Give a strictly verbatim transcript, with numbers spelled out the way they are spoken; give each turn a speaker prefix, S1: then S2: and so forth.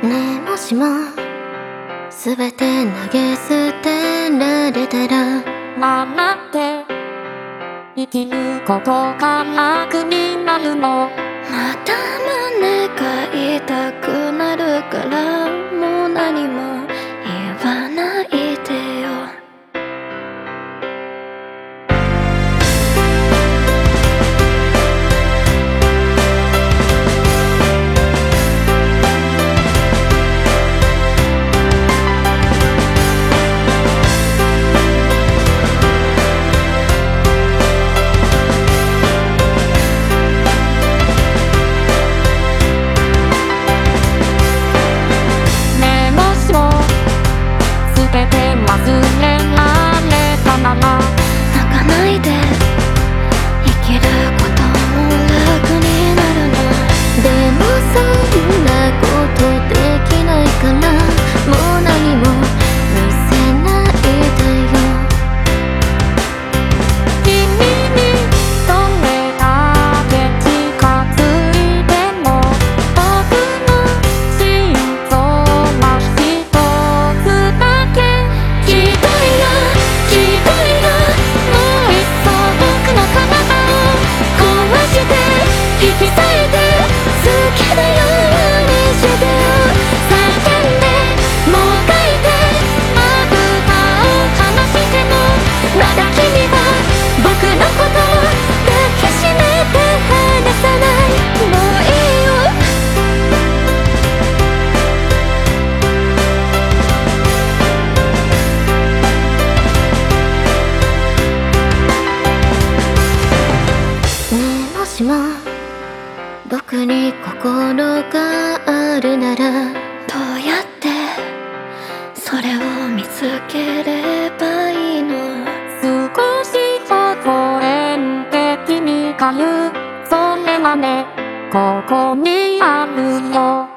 S1: ねえもしもすべて投げ捨てられたら
S2: 笑って生きることが楽になるの。
S1: また胸が痛くなるからもう何も言わないでよ。
S2: 忘れられたなら
S1: 泣かないで生きることも楽になるの。でもそんなことできないからもう何も見せないでよ。
S2: 君にどれだけ近づいても僕の心臓は一つだけ。引き裂いて好きなようにしてよ。叫んでもがいてまぶたを離してもまだ君は僕のことを抱きしめて離さない。もういいよ。ねえもしも僕に心があるならどうやってそれを見つければいいの。 少し微笑んで君が言うそれはねここにあるよ。